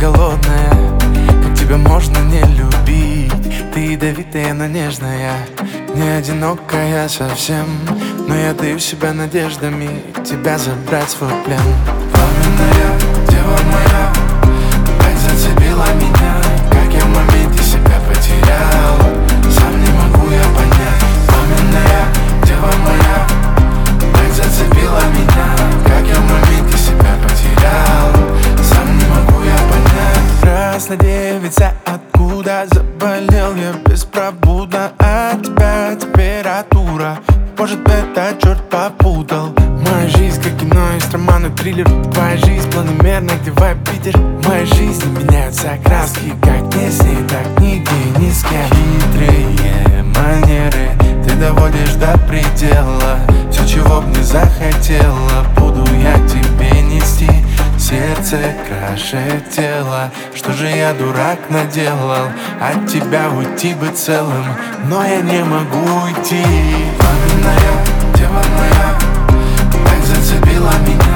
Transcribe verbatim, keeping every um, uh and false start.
голодная. Как тебя можно не любить? Ты ядовитая, но нежная. Не одинокая совсем, но я даю себя надеждами тебя забрать в свой плен. Пламенная дева моя, опять зацепила меня. Как я в моменте себя потерял, сам не могу я понять. Пламенная дева моя, опять зацепила меня. Как я в моменте себя потерял, сам не могу я понять. Красная девица, откуда заболел я беспробудно от тебя температура. Может, это черт попутал. Моя жизнь как кино, есть роман и триллер. Твоя жизнь планомерно, где вайб Питер. В моей жизни меняются краски, как не с ней, так нигде, ни с кем. Хитрые манеры ты доводишь до предела. Все, чего б не захотела, буду я тебе нести. Сердце краше тела. Что же я, дурак, наделал? От тебя уйти бы целым, но я не могу уйти. Пламенная дева моя, опять зацепила меня.